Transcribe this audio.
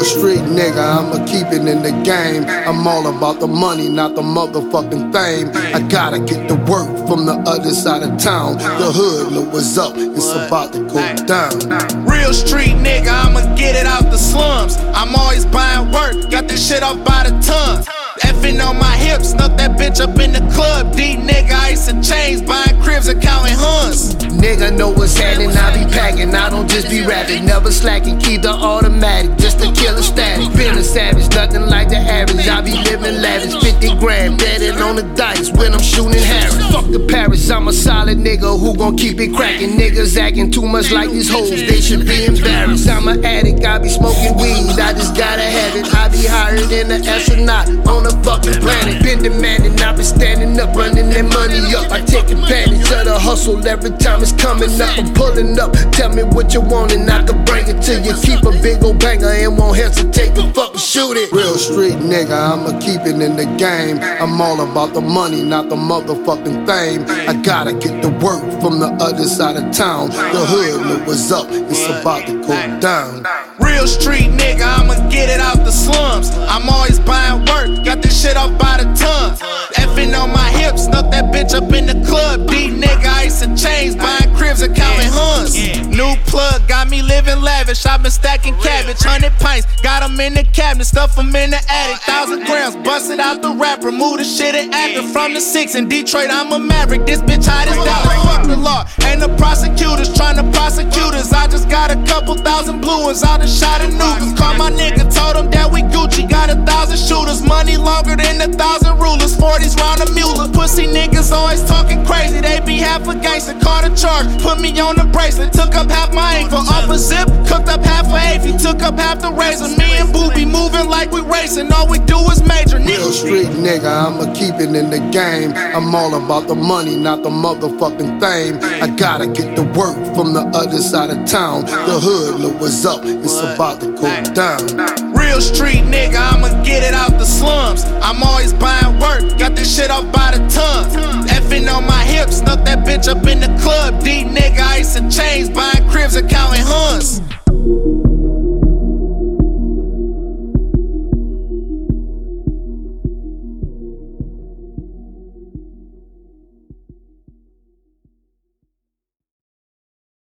Real street nigga, I'ma keep it in the game. I'm all about the money, not the motherfucking fame. I gotta get the work from the other side of town. The hood know what's up, it's about to go down. Real street nigga, I'ma get it out the slums. I'm always buying work, got this shit off by the ton. Effing on my hips, snuck that bitch up in the club. D nigga, ice and chains, buying cribs and counting huns. Nigga know what's happening, I be packing, I don't just be rapping. Never slacking, keep the automatic, just to kill a static. Been a savage, nothing like the average, I be living lavish. 50 grand, betting on the dice when I'm shooting Harris. Fuck the Paris, I'm a solid nigga who gon' keep it cracking. Niggas acting too much like these hoes, they should be embarrassed. I'm an addict, I be smoking weed, I just gotta have it. I be higher than an astronaut on a fucking planet. Been demanding, I been standing up, running that money up. I take advantage of the hustle every time it's coming up. I'm pulling up, tell me what you want and I can bring it to you. Keep a big ol' banger and won't hesitate to fucking shoot it. Real street nigga, I'ma keep it in the game. I'm all about the money, not the motherfucking fame. I gotta get the work from the other side of town. The hood know what's up, it's about to go down. Real street nigga, I'ma get it out the slums. I'm always buying work, got this shit off by the ton. Effing on my hips, snuck that bitch up in the club. D nigga, ice and chains, buying cribs and counting huns. New plug, got me living lavish. I been stacking cabbage, 100 pints, got them in the cabinet, stuff them in the attic. 1,000 grams, busted out the rap, remove the shit and acting from the 6. In Detroit, I'm a maverick, this bitch hot as Dallas. Fuck the law, and the prosecutors trying to prosecute us. I just got a couple thousand blue ones, I done shot a niggas. Call my nigga, told him that we Gucci, got 1,000 shooters. Money longer than 1,000 rulers, 40s round a mule. Pussy niggas always talking crazy, they be half a gangster. Caught a charge, put me on the bracelet, took up half my ankle. Off a zip, cooked up half a eighth, he took up half the razor. Me and Boo be moving like we racing, all we do is major. Real street nigga, I'ma keep it in the game. I'm all about the money, not the motherfucking fame. I gotta get the work from the other side of town. The hood know what's up, it's about to go down. Real street nigga, I'ma get it out the slums. I'm always buying work, got this shit off by the ton. Effing on my hips, snuck that bitch up in the club. D nigga, ice and chains, buying cribs and counting huns.